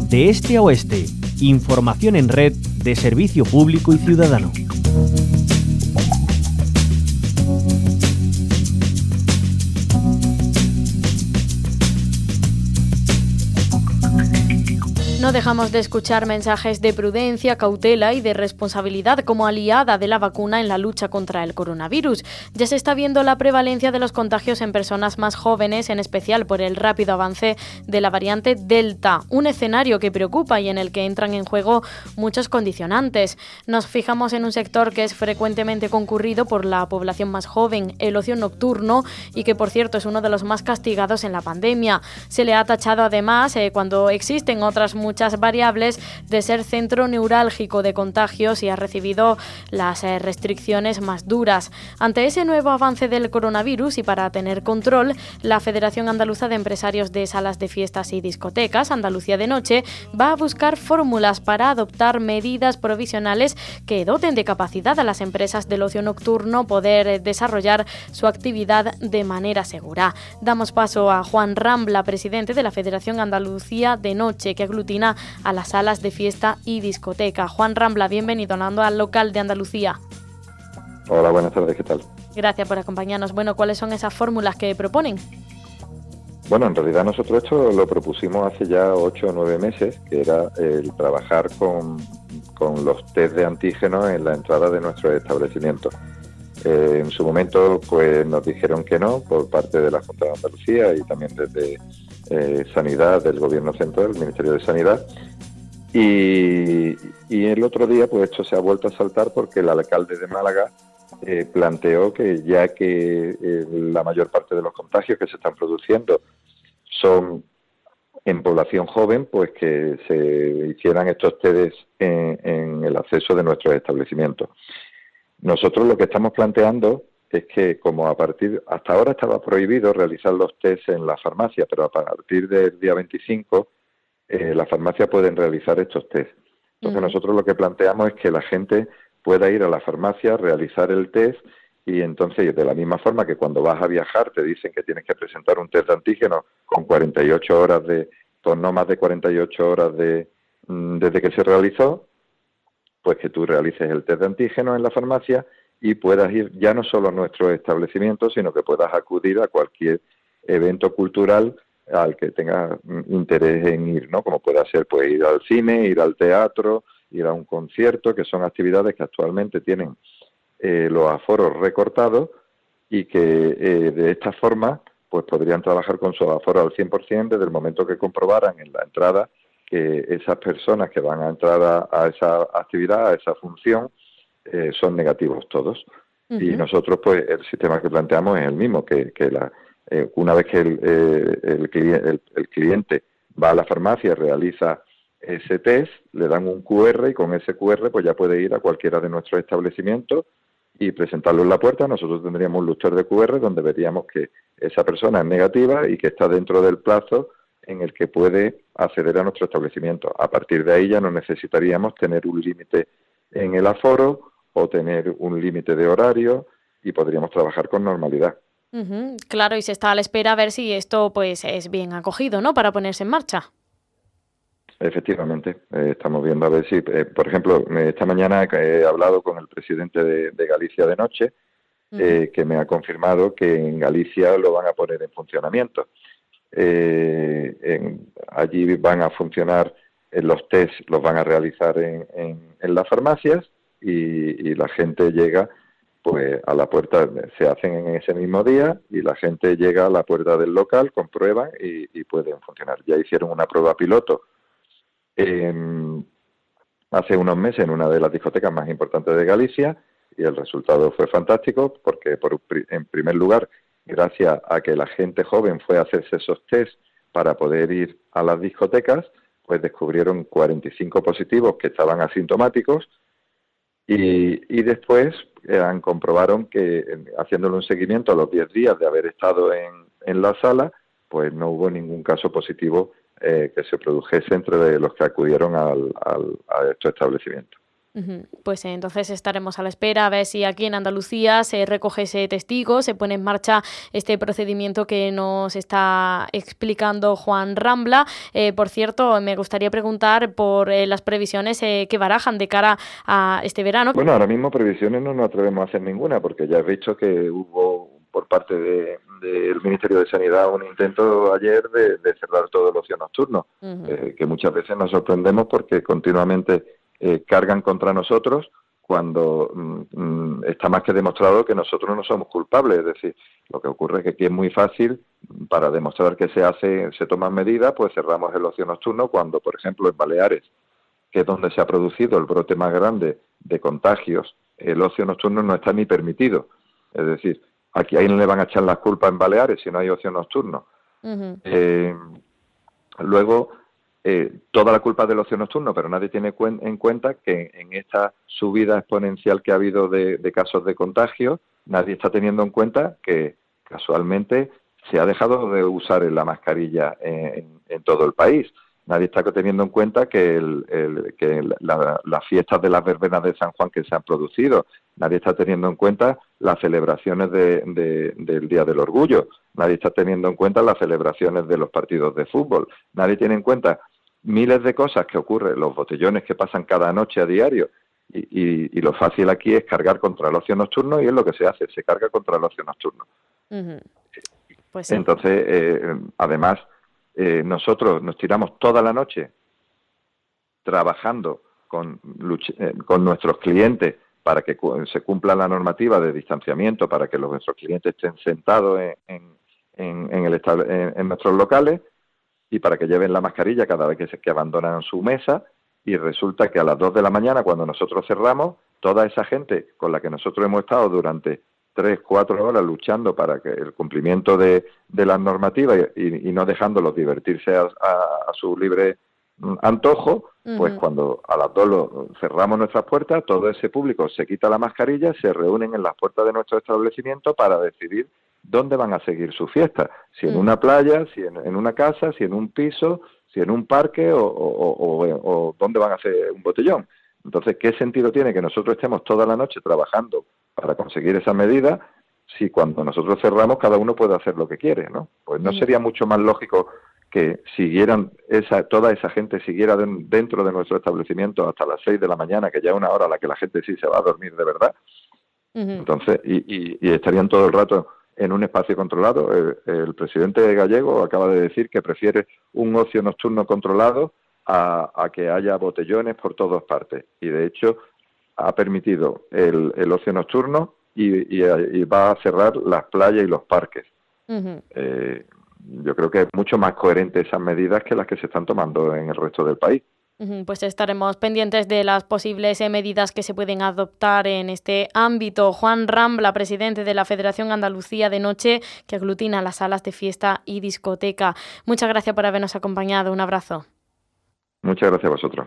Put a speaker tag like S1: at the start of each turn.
S1: De este a oeste, información en red de servicio público y ciudadano.
S2: No dejamos de escuchar mensajes de prudencia, cautela y de responsabilidad como aliada de la vacuna en la lucha contra el coronavirus. Ya se está viendo la prevalencia de los contagios en personas más jóvenes, en especial por el rápido avance de la variante Delta, un escenario que preocupa y en el que entran en juego muchos condicionantes. Nos fijamos en un sector que es frecuentemente concurrido por la población más joven, el ocio nocturno, y que por cierto es uno de los más castigados en la pandemia. Se le ha tachado además, cuando existen otras muchas variables, de ser centro neurálgico de contagios y ha recibido las restricciones más duras. Ante ese nuevo avance del coronavirus y para tener control, la Federación Andaluza de Empresarios de Salas de Fiestas y Discotecas, Andalucía de Noche, va a buscar fórmulas para adoptar medidas provisionales que doten de capacidad a las empresas del ocio nocturno poder desarrollar su actividad de manera segura. Damos paso a Juan Rambla, presidente de la Federación Andalucía de Noche, que aglutina a las salas de fiesta y discoteca. Juan Rambla, bienvenido al local de Andalucía.
S3: Hola, buenas tardes, ¿qué tal?
S2: Gracias por acompañarnos. Bueno, ¿cuáles son esas fórmulas que proponen?
S3: Bueno, en realidad nosotros esto lo propusimos hace ya 8 o 9 meses, que era el trabajar con los test de antígenos en la entrada de nuestros establecimientos. En su momento pues nos dijeron que no por parte de la Junta de Andalucía y también desde Sanidad del Gobierno Central, el Ministerio de Sanidad, y el otro día pues esto se ha vuelto a saltar porque el alcalde de Málaga planteó que ya que la mayor parte de los contagios que se están produciendo son en población joven, pues que se hicieran estos test en el acceso de nuestros establecimientos. Nosotros lo que estamos planteando es que como hasta ahora estaba prohibido realizar los test en la farmacia, pero a partir del día 25 las farmacias pueden realizar estos test. Entonces nosotros lo que planteamos es que la gente pueda ir a la farmacia, realizar el test y entonces de la misma forma que cuando vas a viajar te dicen que tienes que presentar un test de antígeno con 48 horas con no más de 48 horas desde que se realizó, pues que tú realices el test de antígeno en la farmacia y puedas ir ya no solo a nuestro establecimiento, sino que puedas acudir a cualquier evento cultural al que tengas interés en ir, ¿no? Como pueda ser pues ir al cine, ir al teatro, ir a un concierto, que son actividades que actualmente tienen los aforos recortados y que de esta forma pues podrían trabajar con su aforo al 100% desde el momento que comprobaran en la entrada que esas personas que van a entrar a esa actividad, a esa función, son negativos todos. Y nosotros, pues, el sistema que planteamos es el mismo, que una vez que el cliente va a la farmacia, realiza ese test, le dan un QR y con ese QR pues ya puede ir a cualquiera de nuestros establecimientos y presentarlo en la puerta. Nosotros tendríamos un lector de QR donde veríamos que esa persona es negativa y que está dentro del plazo en el que puede acceder a nuestro establecimiento. A partir de ahí ya no necesitaríamos tener un límite en el aforo o tener un límite de horario y podríamos trabajar con normalidad.
S2: Claro, y se está a la espera a ver si esto pues es bien acogido, ¿no?, para ponerse en marcha.
S3: Efectivamente, estamos viendo a ver si, por ejemplo, esta mañana he hablado con el presidente de Galicia de Noche, que me ha confirmado que en Galicia lo van a poner en funcionamiento. Allí van a funcionar los test, los van a realizar en las farmacias y la gente llega pues a la puerta, se hacen en ese mismo día y la gente llega a la puerta del local, comprueban y pueden funcionar. Ya hicieron una prueba piloto hace unos meses en una de las discotecas más importantes de Galicia y el resultado fue fantástico porque en primer lugar, gracias a que la gente joven fue a hacerse esos test para poder ir a las discotecas, pues descubrieron 45 positivos que estaban asintomáticos y después comprobaron que haciéndole un seguimiento a los 10 días de haber estado en la sala, pues no hubo ningún caso positivo que se produjese entre los que acudieron a estos establecimientos.
S2: Pues entonces estaremos a la espera a ver si aquí en Andalucía se recoge ese testigo, se pone en marcha este procedimiento que nos está explicando Juan Rambla. Por cierto, me gustaría preguntar por las previsiones que barajan de cara a este verano.
S3: Bueno, ahora mismo previsiones no nos atrevemos a hacer ninguna, porque ya he visto que hubo por parte del Ministerio de Sanidad un intento ayer de cerrar todo el ocio nocturno, que muchas veces nos sorprendemos porque continuamente cargan contra nosotros cuando está más que demostrado que nosotros no somos culpables. Es decir, lo que ocurre es que aquí es muy fácil, para demostrar que se toman medidas, pues cerramos el ocio nocturno cuando, por ejemplo, en Baleares, que es donde se ha producido el brote más grande de contagios, el ocio nocturno no está ni permitido. Es decir, aquí ahí no le van a echar las culpas en Baleares si no hay ocio nocturno. Luego, toda la culpa del ocio nocturno, pero nadie tiene en cuenta que en esta subida exponencial que ha habido de casos de contagio, nadie está teniendo en cuenta que casualmente se ha dejado de usar la mascarilla en todo el país. Nadie está teniendo en cuenta que las fiestas de las verbenas de San Juan que se han producido. Nadie está teniendo en cuenta las celebraciones del Día del Orgullo. Nadie está teniendo en cuenta las celebraciones de los partidos de fútbol. Nadie tiene en cuenta miles de cosas que ocurren, los botellones que pasan cada noche a diario. Y lo fácil aquí es cargar contra el ocio nocturno, y es lo que se hace, se carga contra el ocio nocturno.
S2: Pues sí.
S3: Entonces, además, nosotros nos tiramos toda la noche trabajando con nuestros clientes para que se cumpla la normativa de distanciamiento, para que nuestros clientes estén sentados en nuestros locales y para que lleven la mascarilla cada vez que abandonan su mesa, y resulta que a las 2 de la mañana, cuando nosotros cerramos, toda esa gente con la que nosotros hemos estado durante 3, 4 horas luchando para que el cumplimiento de las normativas y no dejándolos divertirse a su libre antojo, pues cuando a las 2 cerramos nuestras puertas, todo ese público se quita la mascarilla, se reúnen en las puertas de nuestro establecimiento para decidir dónde van a seguir su fiesta, si en una playa, si en una casa, si en un piso, si en un parque o dónde van a hacer un botellón. Entonces, ¿qué sentido tiene que nosotros estemos toda la noche trabajando para conseguir esa medida si cuando nosotros cerramos cada uno puede hacer lo que quiere, ¿no? Pues no sería mucho más lógico que toda esa gente siguiera dentro de nuestro establecimiento hasta las 6 de la mañana, que ya es una hora a la que la gente sí se va a dormir de verdad. Entonces, y estarían todo el rato en un espacio controlado. El presidente gallego acaba de decir que prefiere un ocio nocturno controlado a que haya botellones por todas partes. Y de hecho ha permitido el ocio nocturno y va a cerrar las playas y los parques. Yo creo que es mucho más coherente esas medidas que las que se están tomando en el resto del país.
S2: Pues estaremos pendientes de las posibles medidas que se pueden adoptar en este ámbito. Juan Rambla, presidente de la Federación Andalucía de Noche, que aglutina las salas de fiesta y discoteca. Muchas gracias por habernos acompañado. Un abrazo.
S3: Muchas gracias a vosotros.